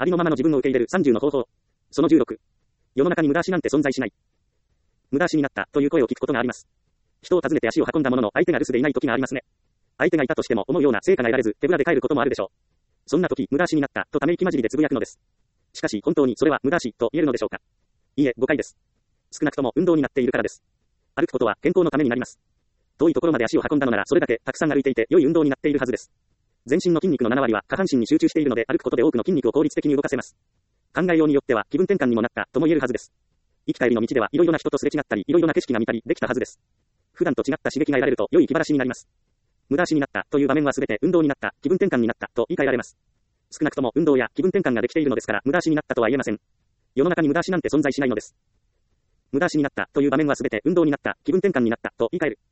ありのままの自分を受け入れる30の方法。その16。世の中に無駄足なんて存在しない。無駄足になったという声を聞くことがあります。人を訪ねて足を運んだものの相手が留守でいない時がありますね。相手がいたとしても思うような成果が得られず手ぶらで帰ることもあるでしょう。そんな時無駄足になったとため息混じりでつぶやくのです。しかし本当にそれは無駄足と言えるのでしょうか。いいえ、誤解です。少なくとも運動になっているからです。歩くことは健康のためになります。遠いところまで足を運んだのならそれだけたくさん歩いていて良い運動になっているはずです。全身の筋肉の7割は下半身に集中しているので歩くことで多くの筋肉を効率的に動かせます。考えようによっては気分転換にもなったとも言えるはずです。行き帰りの道ではいろいろな人とすれ違ったりいろいろな景色が見たりできたはずです。普段と違った刺激が得られると良い気晴らしになります。無駄足になったという場面はすべて運動になった、気分転換になったと言い換えられます。少なくとも運動や気分転換ができているのですから無駄足になったとは言えません。世の中に無駄足なんて存在しないのです。無駄足になったという場面はすべて運動になった、気分転換になったと言い換える。